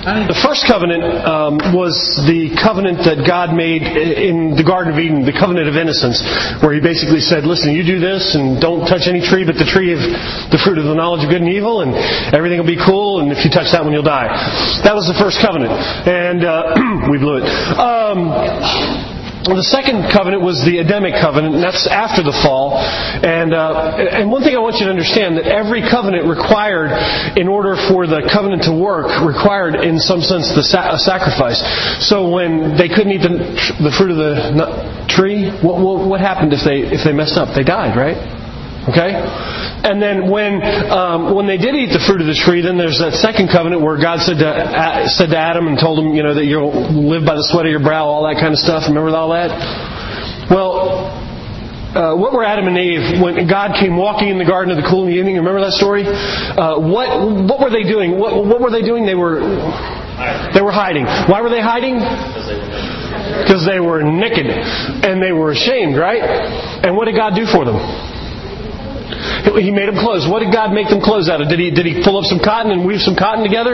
The first covenant was the covenant that God made in the Garden of Eden, the covenant of innocence, where He basically said, listen, you do this and don't touch any tree but the tree of the fruit of the knowledge of good and evil, and everything will be cool, and if you touch that one, you'll die. That was the first covenant. And we blew it. The second covenant was the Edenic covenant, and that's after the fall. And one thing I want you to understand, that every covenant required, in order for the covenant to work, required in some sense a sacrifice. So when they couldn't eat the fruit of the tree, what happened if they messed up? They died, right? Okay? And then when they did eat the fruit of the tree, then there's that second covenant where God said to Adam and told him, that you'll live by the sweat of your brow, all that kind of stuff. Remember all that? Well, what were Adam and Eve when God came walking in the garden of the cool in the evening? Remember that story? What were they doing? What were they doing? They were hiding. Why were they hiding? Because they were naked and they were ashamed, right? And what did God do for them? He made them clothes. What did God make them clothes out of? Did He pull up some cotton and weave some cotton together?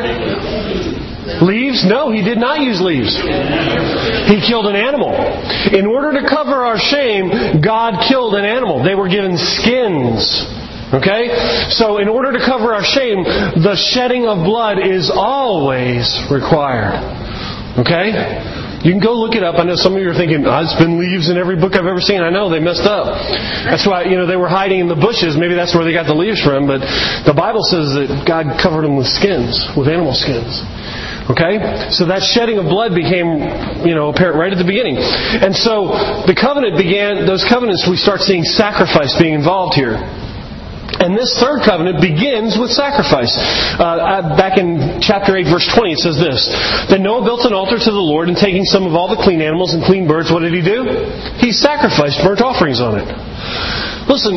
Leaves? No, He did not use leaves. He killed an animal. In order to cover our shame, God killed an animal. They were given skins. Okay? So in order to cover our shame, the shedding of blood is always required. Okay? You can go look it up. I know some of you are thinking, it's been leaves in every book I've ever seen. I know, they messed up. That's why, they were hiding in the bushes. Maybe that's where they got the leaves from. But the Bible says that God covered them with skins, with animal skins. Okay? So that shedding of blood became, apparent right at the beginning. And so the covenant began, those covenants, we start seeing sacrifice being involved here. And this third covenant begins with sacrifice. Back in chapter 8, verse 20, it says this. Then Noah built an altar to the Lord, and taking some of all the clean animals and clean birds, what did he do? He sacrificed burnt offerings on it. Listen,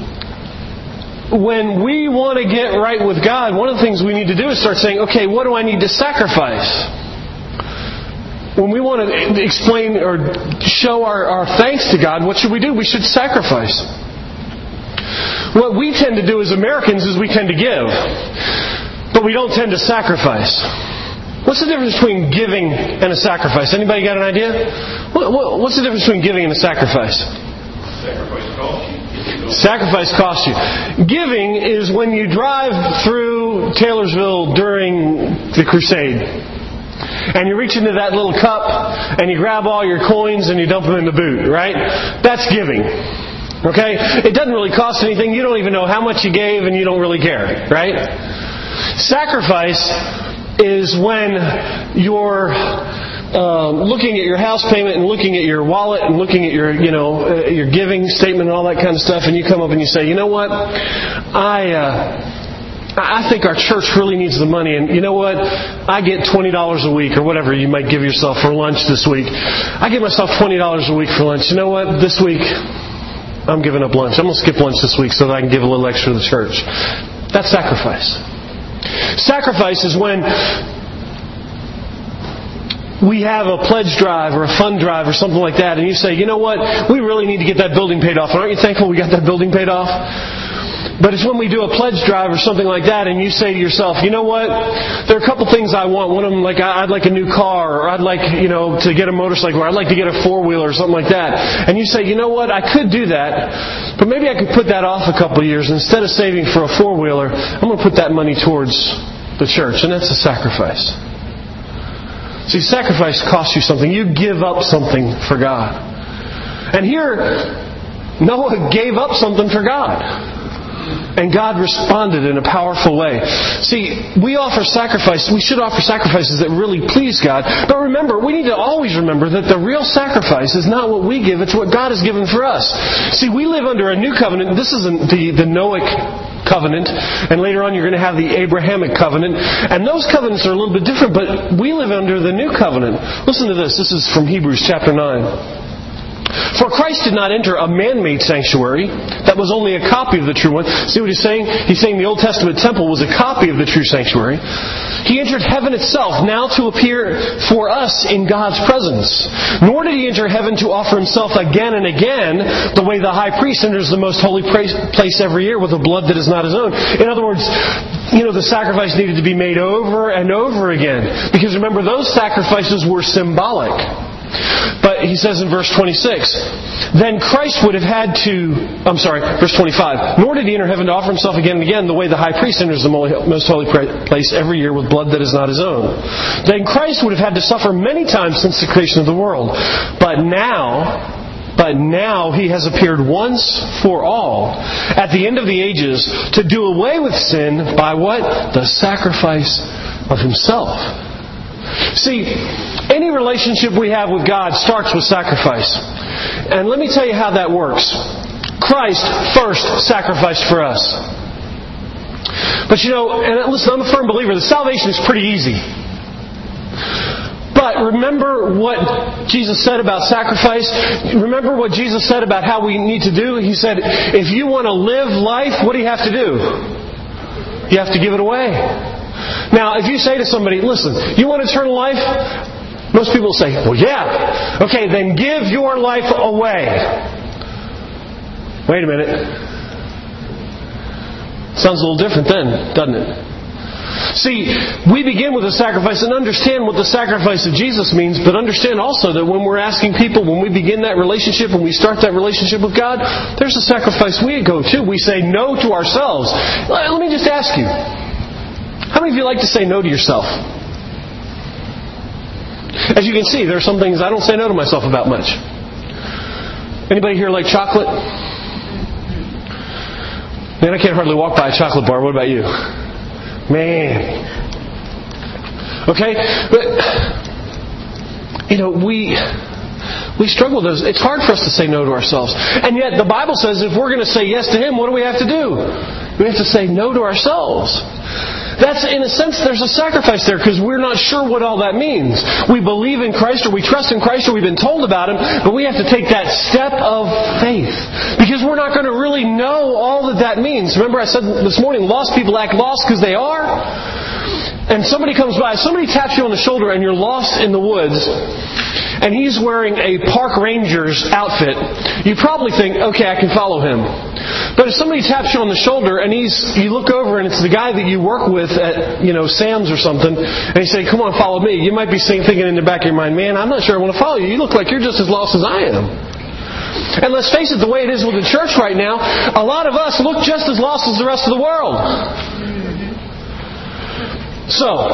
when we want to get right with God, one of the things we need to do is start saying, okay, what do I need to sacrifice? When we want to explain or show our thanks to God, what should we do? We should sacrifice. What we tend to do as Americans is we tend to give, but we don't tend to sacrifice. What's the difference between giving and a sacrifice? Anybody got an idea? What's the difference between giving and a sacrifice? Sacrifice costs you. Giving is when you drive through Taylorsville during the crusade. And you reach into that little cup and you grab all your coins and you dump them in the boot, right? That's giving. Okay? It doesn't really cost anything. You don't even know how much you gave and you don't really care, right? Sacrifice is when you're looking at your house payment and looking at your wallet and looking at your giving statement and all that kind of stuff, and you come up and you say, you know what? I think our church really needs the money, and you know what? I get $20 a week or whatever you might give yourself for lunch this week. I give myself $20 a week for lunch. You know what? This week I'm giving up lunch. I'm going to skip lunch this week so that I can give a little extra to the church. That's sacrifice. Sacrifice is when we have a pledge drive or a fund drive or something like that, and you say, you know what, we really need to get that building paid off. And aren't you thankful we got that building paid off? But it's when we do a pledge drive or something like that, and you say to yourself, you know what, there are a couple things I want. One of them, like I'd like a new car, or I'd like, to get a motorcycle, or I'd like to get a four-wheeler or something like that. And you say, you know what, I could do that, but maybe I could put that off a couple of years. Instead of saving for a four-wheeler, I'm going to put that money towards the church, and that's a sacrifice. See, sacrifice costs you something. You give up something for God. And here, Noah gave up something for God. And God responded in a powerful way. See, we offer sacrifice. We should offer sacrifices that really please God. But remember, we need to always remember that the real sacrifice is not what we give, it's what God has given for us. See, we live under a new covenant. This isn't the Noahic covenant, and later on you're going to have the Abrahamic covenant, and those covenants are a little bit different, but we live under the new covenant. Listen to this. This is from Hebrews chapter 9. For Christ did not enter a man-made sanctuary that was only a copy of the true one. See what he's saying? He's saying the Old Testament temple was a copy of the true sanctuary. He entered heaven itself, now to appear for us in God's presence. Nor did he enter heaven to offer himself again and again, the way the high priest enters the most holy place every year with a blood that is not his own. In other words, the sacrifice needed to be made over and over again. Because remember, those sacrifices were symbolic. But he says in verse 26, then Christ would have had to... verse 25. Nor did he enter heaven to offer himself again and again, the way the high priest enters the most holy place every year with blood that is not his own. Then Christ would have had to suffer many times since the creation of the world. But now He has appeared once for all at the end of the ages to do away with sin by what? The sacrifice of Himself. See, any relationship we have with God starts with sacrifice. And let me tell you how that works. Christ first sacrificed for us. But and listen, I'm a firm believer that salvation is pretty easy. But remember what Jesus said about sacrifice? Remember what Jesus said about how we need to do? He said, if you want to live life, what do you have to do? You have to give it away. Now, if you say to somebody, listen, you want eternal life? Most people say, well, yeah. Okay, then give your life away. Wait a minute. Sounds a little different then, doesn't it? See, we begin with a sacrifice and understand what the sacrifice of Jesus means, but understand also that when we're asking people, when we begin that relationship, when we start that relationship with God, there's a sacrifice we go to. We say no to ourselves. Let me just ask you, how many of you like to say no to yourself? As you can see, there are some things I don't say no to myself about much. Anybody here like chocolate? Man, I can't hardly walk by a chocolate bar. What about you? Man. Okay? But, we struggle with those. It's hard for us to say no to ourselves. And yet the Bible says if we're going to say yes to Him, what do we have to do? We have to say no to ourselves. That's, in a sense, there's a sacrifice there because we're not sure what all that means. We believe in Christ or we trust in Christ or we've been told about Him, but we have to take that step of faith because we're not going to really know all that means. Remember I said this morning, lost people act lost because they are. And somebody comes by, somebody taps you on the shoulder and you're lost in the woods and he's wearing a park ranger's outfit, you probably think, okay, I can follow him. But if somebody taps you on the shoulder and you look over and it's the guy that you work with at, Sam's or something, and you say, come on, follow me, you might be thinking in the back of your mind, man, I'm not sure I want to follow you. You look like you're just as lost as I am. And let's face it, the way it is with the church right now, a lot of us look just as lost as the rest of the world. So,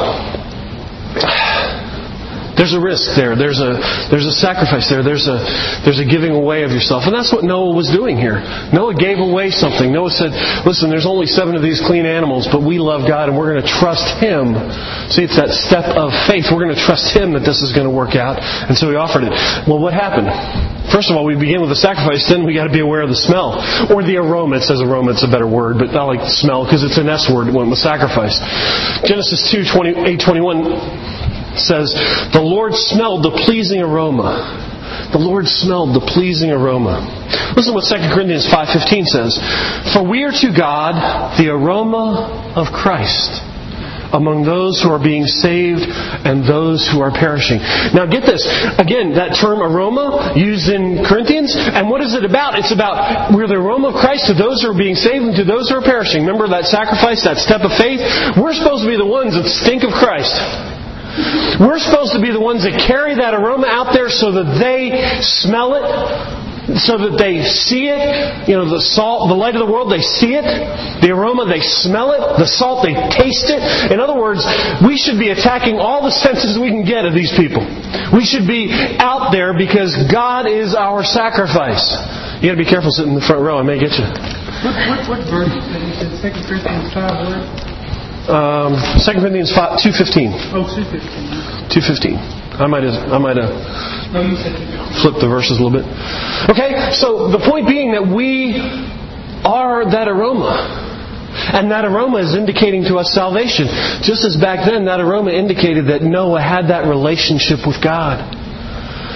there's a risk there. There's a sacrifice there. There's a giving away of yourself. And that's what Noah was doing here. Noah gave away something. Noah said, listen, there's only 7 of these clean animals, but we love God and we're going to trust Him. See, it's that step of faith. We're going to trust Him that this is going to work out. And so he offered it. Well, what happened? First of all, we begin with the sacrifice, then we got to be aware of the smell. Or the aroma. It says aroma, it's a better word, but I like smell because it's an S word when with sacrifice. Genesis 2:8-21 says, the Lord smelled the pleasing aroma. The Lord smelled the pleasing aroma. Listen to what 2 Corinthians 5:15 says. For we are to God the aroma of Christ among those who are being saved and those who are perishing. Now get this. Again, that term aroma used in Corinthians. And what is it about? It's about we're the aroma of Christ to those who are being saved and to those who are perishing. Remember that sacrifice, that step of faith? We're supposed to be the ones that stink of Christ. We're supposed to be the ones that carry that aroma out there so that they smell it, so that they see it. The salt, the light of the world, they see it. The aroma, they smell it. The salt, they taste it. In other words, we should be attacking all the senses we can get of these people. We should be out there because God is our sacrifice. You got to be careful sitting in the front row. I may get you. What verse did you say? 2 Corinthians 5 what? 2 Corinthians 2:15. Oh, 2:15. 2:15. I might have flipped the verses a little bit. Okay, so the point being that we are that aroma. And that aroma is indicating to us salvation. Just as back then that aroma indicated that Noah had that relationship with God.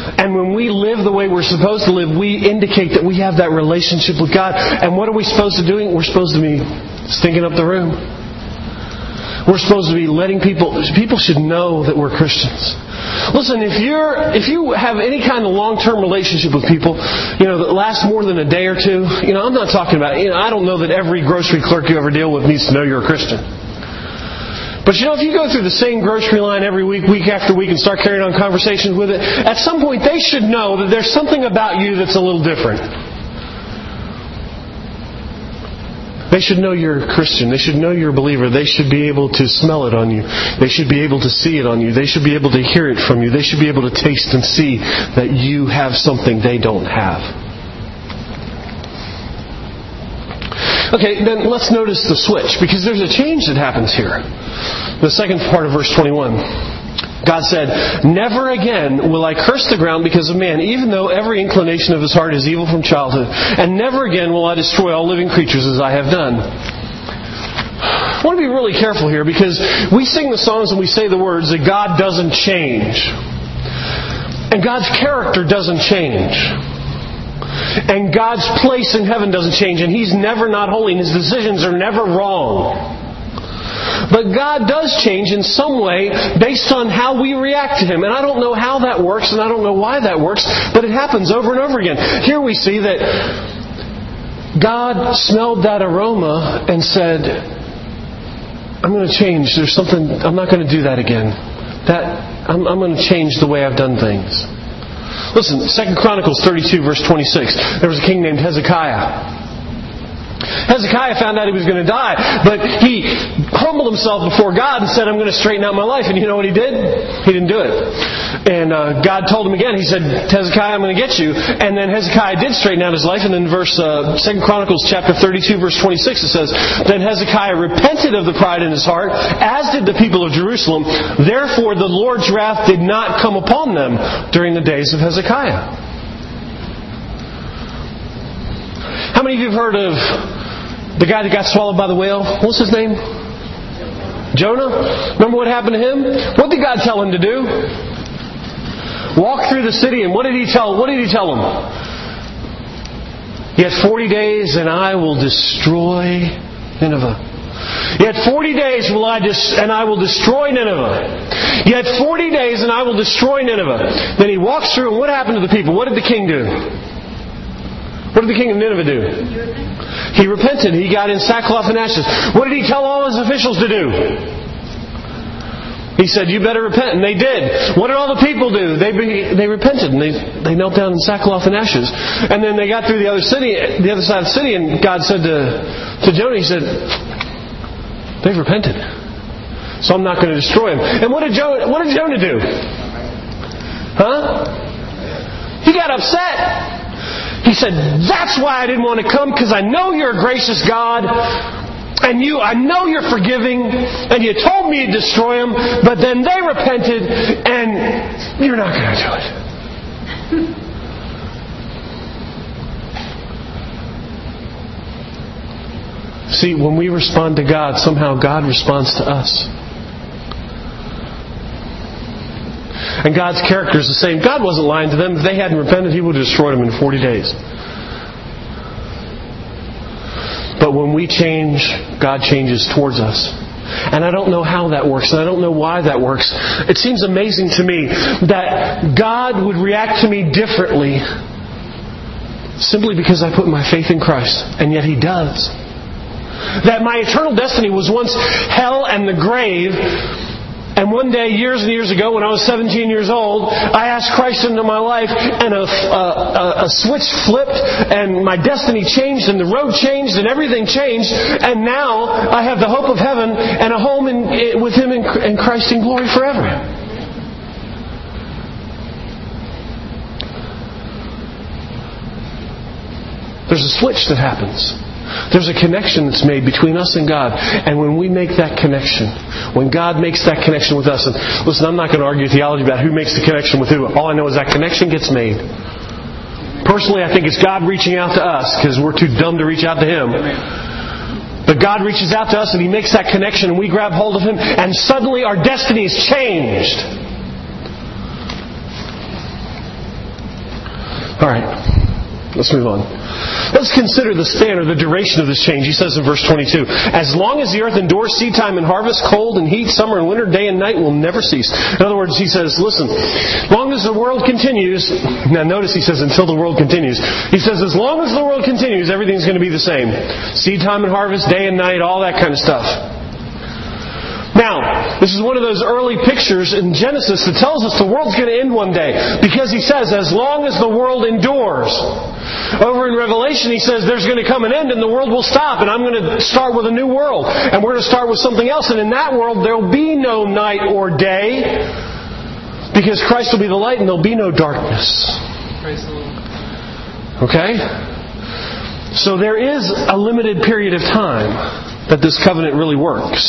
And when we live the way we're supposed to live, we indicate that we have that relationship with God. And what are we supposed to do? We're supposed to be stinking up the room. We're supposed to be letting people should know that we're Christians. Listen, if you have any kind of long-term relationship with people, that lasts more than a day or two, I'm not talking about, I don't know that every grocery clerk you ever deal with needs to know you're a Christian. But if you go through the same grocery line every week, week after week, and start carrying on conversations with it, at some point they should know that there's something about you that's a little different. They should know you're a Christian. They should know you're a believer. They should be able to smell it on you. They should be able to see it on you. They should be able to hear it from you. They should be able to taste and see that you have something they don't have. Okay, then let's notice the switch, because there's a change that happens here. The second part of verse 21. God said, "Never again will I curse the ground because of man, even though every inclination of his heart is evil from childhood. And never again will I destroy all living creatures as I have done." I want to be really careful here, because we sing the songs and we say the words that God doesn't change. And God's character doesn't change. And God's place in heaven doesn't change. And He's never not holy, and His decisions are never wrong. But God does change in some way based on how we react to Him. And I don't know how that works, and I don't know why that works, but it happens over and over again. Here we see that God smelled that aroma and said, "I'm going to change. There's something, I'm not going to do that again. I'm going to change the way I've done things." Listen, 2 Chronicles 32 verse 26. There was a king named Hezekiah. Hezekiah found out he was going to die, but he humbled himself before God and said, "I'm going to straighten out my life." And you know what he did? He didn't do it. And God told him again. He said, "Hezekiah, I'm going to get you." And then Hezekiah did straighten out his life. And then 2 Chronicles chapter 32 verse 26, it says, "Then Hezekiah repented of the pride in his heart, as did the people of Jerusalem. Therefore the Lord's wrath did not come upon them during the days of Hezekiah." How many of you have heard of the guy that got swallowed by the whale? What's his name? Jonah? Remember what happened to him? What did God tell him to do? Walk through the city, and what did He tell him? "Yet 40 days and I will destroy Nineveh. Yet 40 days and I will destroy Nineveh. Yet 40 days and I will destroy Nineveh." Then he walks through, and what happened to the people? What did the king do? What did the king of Nineveh do? He repented. He got in sackcloth and ashes. What did he tell all his officials to do? He said, "You better repent." And they did. What did all the people do? They repented, and they knelt down in sackcloth and ashes. And then they got through the other side of the city, and God said to Jonah, He said, "They've repented, so I'm not going to destroy them." And what did Jonah do? He got upset. He said, "That's why I didn't want to come, because I know you're a gracious God, and I know you're forgiving, and you told me to destroy them, but then they repented, and you're not going to do it." See, when we respond to God, somehow God responds to us. And God's character is the same. God wasn't lying to them. If they hadn't repented, He would have destroyed them in 40 days. But when we change, God changes towards us. And I don't know how that works, and I don't know why that works. It seems amazing to me that God would react to me differently simply because I put my faith in Christ. And yet He does. That my eternal destiny was once hell and the grave. And one day, years and years ago, when I was 17 years old, I asked Christ into my life, and a switch flipped, and my destiny changed, and the road changed, and everything changed. And now I have the hope of heaven and a home with Him in Christ in glory forever. There's a switch that happens. There's a connection that's made between us and God. And when we make that connection, when God makes that connection with us, and listen, I'm not going to argue theology about who makes the connection with who. All I know is that connection gets made. Personally, I think it's God reaching out to us, because we're too dumb to reach out to Him. But God reaches out to us, and He makes that connection, and we grab hold of Him, and suddenly our destiny is changed. All right. Let's move on. Let's consider the span or the duration of this change. He says in verse 22, as long as the earth endures seed time and harvest, cold and heat, summer and winter, day and night will never cease. In other words, he says, listen, long as the world continues, now notice he says until the world continues. He says as long as the world continues, everything's going to be the same. Seed time and harvest, day and night, all that kind of stuff. Now, this is one of those early pictures in Genesis that tells us the world's going to end one day. Because he says, as long as the world endures. Over in Revelation, he says, there's going to come an end and the world will stop. And I'm going to start with a new world. And we're going to start with something else. And in that world, there will be no night or day. Because Christ will be the light and there'll be no darkness. Praise the Lord. Okay? So there is a limited period of time that this covenant really works.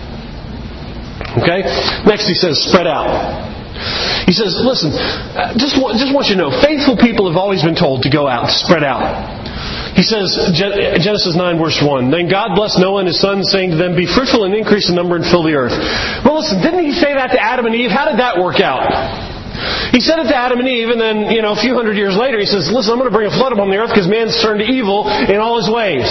Okay? Next he says, spread out. He says, listen, just want you to know, faithful people have always been told to go out, to spread out. He says, Genesis 9 verse 1, then God blessed Noah and his sons, saying to them, be fruitful and increase in number and fill the earth. Well, listen, didn't he say that to Adam and Eve? How did that work out? He said it to Adam and Eve, and then, a few hundred years later, he says, listen, I'm going to bring a flood upon the earth because man's turned to evil in all his ways.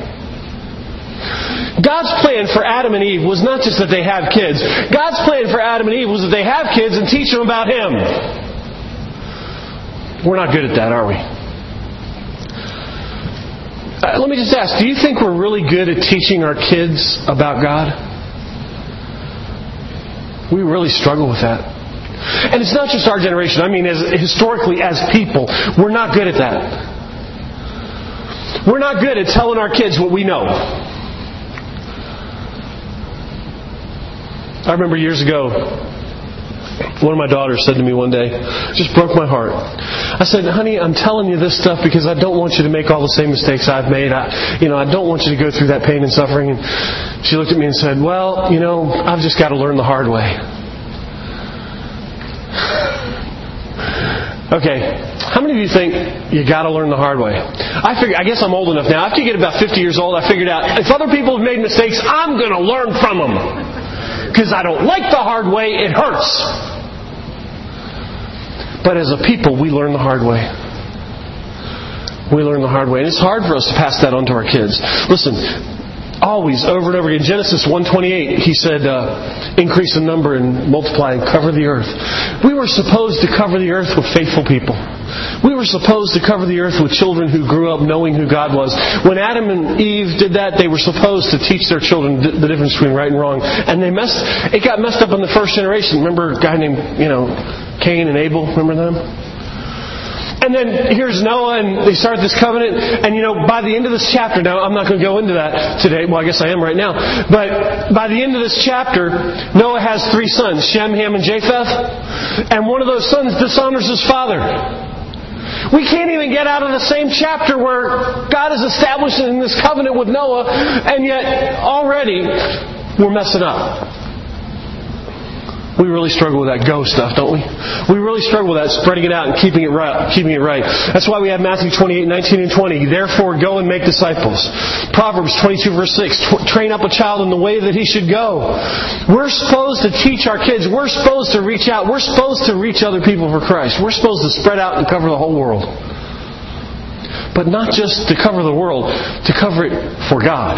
God's plan for Adam and Eve was not just that they have kids. God's plan for Adam and Eve was that they have kids and teach them about Him. We're not good at that, are we? Let me just ask, do you think we're really good at teaching our kids about God? We really struggle with that. And it's not just our generation. I mean, historically, as people, we're not good at that. We're not good at telling our kids what we know. I remember years ago, one of my daughters said to me one day, just broke my heart. I said, honey, I'm telling you this stuff because I don't want you to make all the same mistakes I've made. I don't want you to go through that pain and suffering. And she looked at me and said, well, I've just got to learn the hard way. Okay, how many of you think you got to learn the hard way? I guess I'm old enough now. After you get about 50 years old, I figured out if other people have made mistakes, I'm going to learn from them. Because I don't like the hard way, it hurts. But as a people, we learn the hard way. We learn the hard way. And it's hard for us to pass that on to our kids. Listen, always, over and over again, Genesis 1:28, he said, increase in number and multiply and cover the earth. We were supposed to cover the earth with faithful people. We were supposed to cover the earth with children who grew up knowing who God was. When Adam and Eve did that, they were supposed to teach their children the difference between right and wrong. And it got messed up in the first generation. Remember a guy named, Cain and Abel? Remember them? And then here's Noah, and they start this covenant. And by the end of this chapter, now I'm not going to go into that today. Well, I guess I am right now. But by the end of this chapter, Noah has 3 sons, Shem, Ham, and Japheth. And one of those sons dishonors his father. We can't even get out of the same chapter where God is establishing this covenant with Noah, and yet already we're messing up. We really struggle with that go stuff, don't we? We really struggle with that, spreading it out and keeping it right. That's why we have Matthew 28:19 and 20. Therefore, go and make disciples. Proverbs 22 verse 6. Train up a child in the way that he should go. We're supposed to teach our kids. We're supposed to reach out. We're supposed to reach other people for Christ. We're supposed to spread out and cover the whole world. But not just to cover the world, to cover it for God.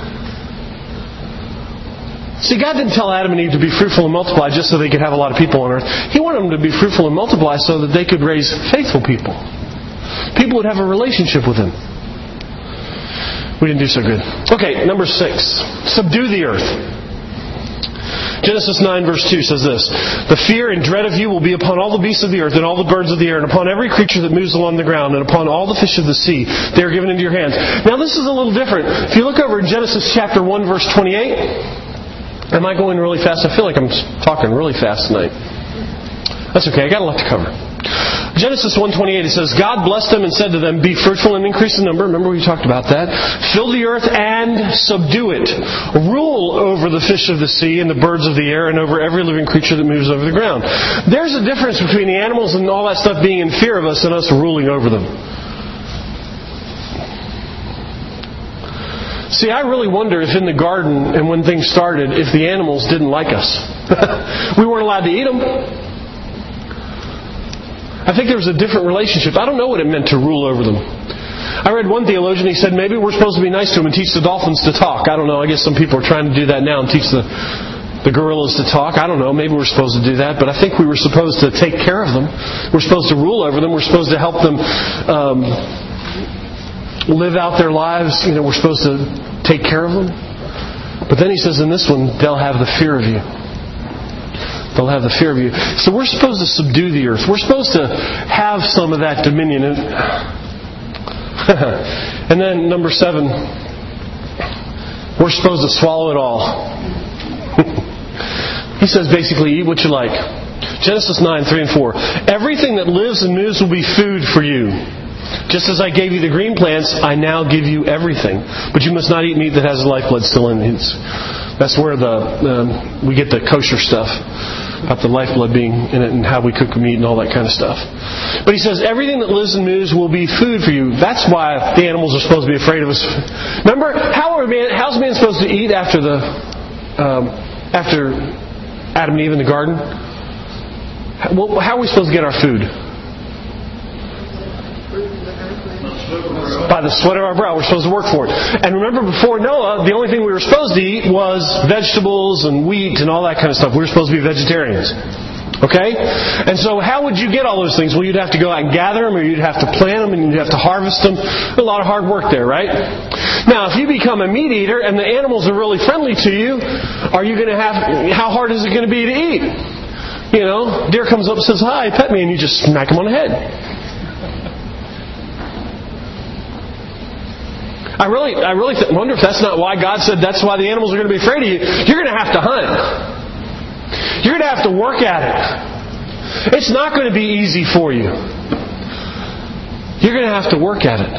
See, God didn't tell Adam and Eve to be fruitful and multiply just so they could have a lot of people on earth. He wanted them to be fruitful and multiply so that they could raise faithful people. People would have a relationship with Him. We didn't do so good. Okay, number 6. Subdue the earth. Genesis 9 verse 2 says this, the fear and dread of you will be upon all the beasts of the earth and all the birds of the air and upon every creature that moves along the ground and upon all the fish of the sea. They are given into your hands. Now this is a little different. If you look over in Genesis chapter 1 verse 28... Am I going really fast? I feel like I'm talking really fast tonight. That's okay. I got a lot to cover. Genesis 1:28, it says, God blessed them and said to them, be fruitful and increase in number. Remember we talked about that. Fill the earth and subdue it. Rule over the fish of the sea and the birds of the air and over every living creature that moves over the ground. There's a difference between the animals and all that stuff being in fear of us and us ruling over them. See, I really wonder if in the garden and when things started, if the animals didn't like us. We weren't allowed to eat them. I think there was a different relationship. I don't know what it meant to rule over them. I read one theologian, he said maybe we're supposed to be nice to them and teach the dolphins to talk. I don't know. I guess some people are trying to do that now and teach the gorillas to talk. I don't know. Maybe we're supposed to do that. But I think we were supposed to take care of them. We're supposed to rule over them. We're supposed to help them live out their lives. We're supposed to take care of them. But then he says in this one, they'll have the fear of you. They'll have the fear of you. So we're supposed to subdue the earth. We're supposed to have some of that dominion. And then number 7, we're supposed to swallow it all. He says basically, eat what you like. Genesis 9:3 and 4. Everything that lives and moves will be food for you. Just as I gave you the green plants, I now give you everything. But you must not eat meat that has lifeblood still in it. That's where we get the kosher stuff. About the lifeblood being in it and how we cook meat and all that kind of stuff. But he says, everything that lives and moves will be food for you. That's why the animals are supposed to be afraid of us. Remember, how's man supposed to eat after Adam and Eve in the garden? How are we supposed to get our food? By the sweat of our brow. We're supposed to work for it. And remember, before Noah, the only thing we were supposed to eat was vegetables and wheat and all that kind of stuff. We were supposed to be vegetarians. Okay? And so how would you get all those things? Well, you'd have to go out and gather them, or you'd have to plant them, and you'd have to harvest them. A lot of hard work there, right? Now, if you become a meat eater and the animals are really friendly to you, how hard is it going to be to eat? Deer comes up and says, "Hi, pet me," and you just smack him on the head. I really wonder if that's not why God said that's why the animals are going to be afraid of you. You're going to have to hunt. You're going to have to work at it. It's not going to be easy for you. You're going to have to work at it.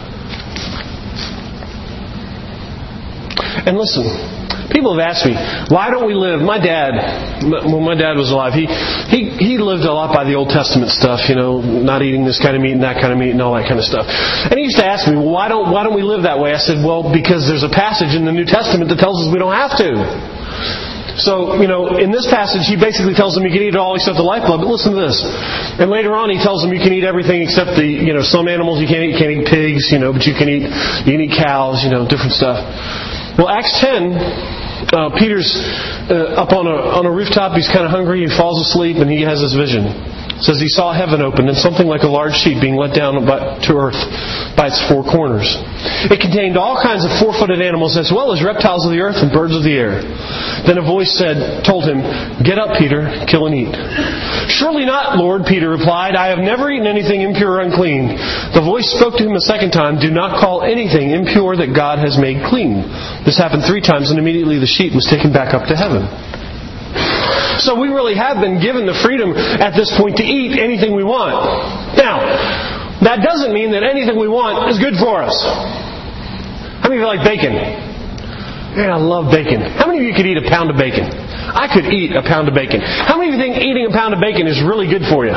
And listen, people have asked me, why don't we live? My dad, when my dad was alive, he lived a lot by the Old Testament stuff, not eating this kind of meat and that kind of meat and all that kind of stuff. And he used to ask me, well, why don't we live that way? I said, well, because there's a passage in the New Testament that tells us we don't have to. So, in this passage, he basically tells them you can eat it all except the lifeblood. But listen to this. And later on, he tells them you can eat everything except some animals you can't eat. You can't eat pigs, but you can eat cows, different stuff. Well, Acts 10, Peter's up on a rooftop. He's kind of hungry. He falls asleep, and he has this vision. It says he saw heaven open and something like a large sheet being let down to earth by its 4 corners. It contained all kinds of 4-footed animals as well as reptiles of the earth and birds of the air. Then a voice told him, "Get up, Peter, kill and eat." "Surely not, Lord," Peter replied. "I have never eaten anything impure or unclean." The voice spoke to him a second time, "Do not call anything impure that God has made clean." This happened 3 times, and immediately the sheet was taken back up to heaven. So we really have been given the freedom at this point to eat anything we want. Now, that doesn't mean that anything we want is good for us. How many of you like bacon? Man, I love bacon. How many of you could eat a pound of bacon? I could eat a pound of bacon. How many of you think eating a pound of bacon is really good for you?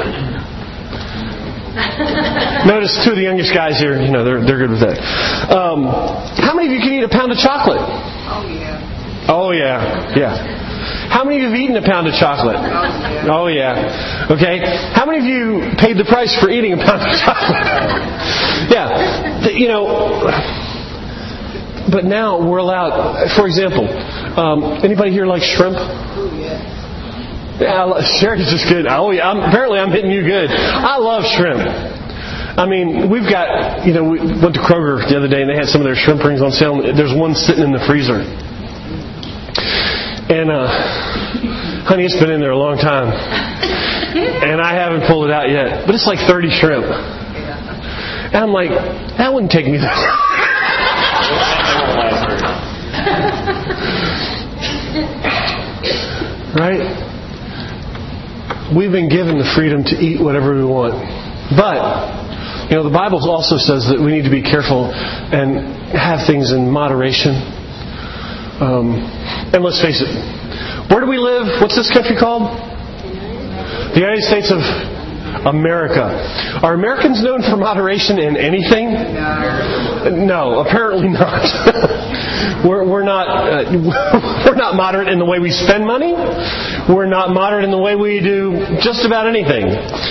Notice 2 of the youngest guys here, they're good with that. How many of you can eat a pound of chocolate? Oh yeah. Yeah. How many of you have eaten a pound of chocolate? Oh yeah. Okay. How many of you paid the price for eating a pound of chocolate? Yeah. But now we're allowed, for example, anybody here like shrimp? Yeah, Sherry's just good. Oh yeah. Apparently I'm hitting you good. I love shrimp. I mean, we've got, we went to Kroger the other day and they had some of their shrimp rings on sale. There's one sitting in the freezer. And, honey, it's been in there a long time. And I haven't pulled it out yet. But it's like 30 shrimp. And I'm like, that wouldn't take me that long. Right? We've been given the freedom to eat whatever we want. But, the Bible also says that we need to be careful and have things in moderation. And let's face it, where do we live? What's this country called? The United States of America. Are Americans known for moderation in anything? No, apparently not. We're not moderate in the way we spend money. We're not moderate in the way we do just about anything.